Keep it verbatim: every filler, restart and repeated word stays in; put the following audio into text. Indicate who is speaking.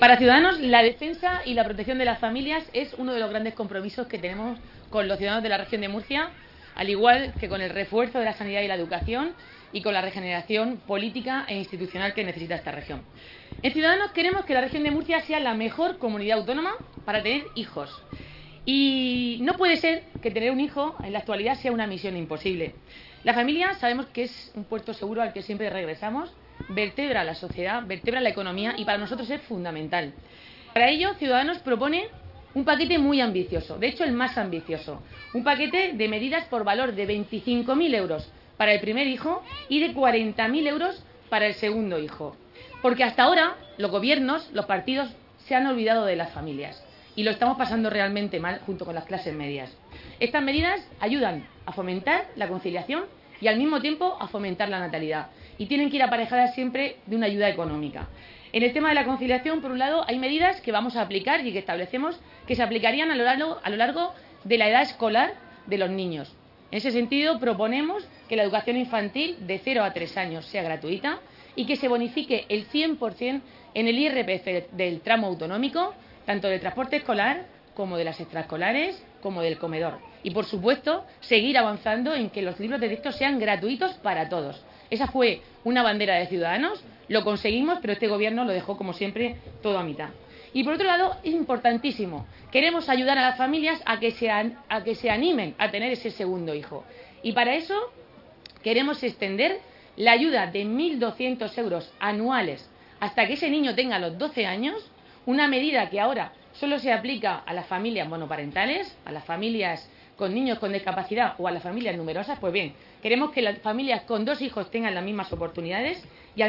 Speaker 1: Para Ciudadanos, la defensa y la protección de las familias es uno de los grandes compromisos que tenemos con los ciudadanos de la región de Murcia, al igual que con el refuerzo de la sanidad y la educación y con la regeneración política e institucional que necesita esta región. En Ciudadanos queremos que la región de Murcia sea la mejor comunidad autónoma para tener hijos. Y no puede ser que tener un hijo en la actualidad sea una misión imposible. La familia sabemos que es un puerto seguro al que siempre regresamos, vertebra la sociedad, vertebra la economía y para nosotros es fundamental. Para ello, Ciudadanos propone un paquete muy ambicioso, de hecho el más ambicioso, un paquete de medidas por valor de veinticinco mil euros para el primer hijo y de cuarenta mil euros para el segundo hijo. Porque hasta ahora los gobiernos, los partidos se han olvidado de las familias y lo estamos pasando realmente mal junto con las clases medias. Estas medidas ayudan a fomentar la conciliación y al mismo tiempo a fomentar la natalidad y tienen que ir aparejadas siempre de una ayuda económica. En el tema de la conciliación, por un lado, hay medidas que vamos a aplicar y que establecemos que se aplicarían a lo largo, a lo largo de la edad escolar de los niños. En ese sentido, proponemos que la educación infantil de cero a tres años sea gratuita y que se bonifique el cien por cien en el I R P F del tramo autonómico, tanto del transporte escolar como de las extraescolares, como del comedor. Y, por supuesto, seguir avanzando en que los libros de texto sean gratuitos para todos. Esa fue una bandera de Ciudadanos, lo conseguimos, pero este gobierno lo dejó, como siempre, todo a mitad. Y, por otro lado, es importantísimo, queremos ayudar a las familias a que se, a que se animen a tener ese segundo hijo. Y para eso queremos extender la ayuda de mil doscientos euros anuales hasta que ese niño tenga los doce años, una medida que ahora solo se aplica a las familias monoparentales, a las familias con niños con discapacidad o a las familias numerosas. Pues bien, queremos que las familias con dos hijos tengan las mismas oportunidades y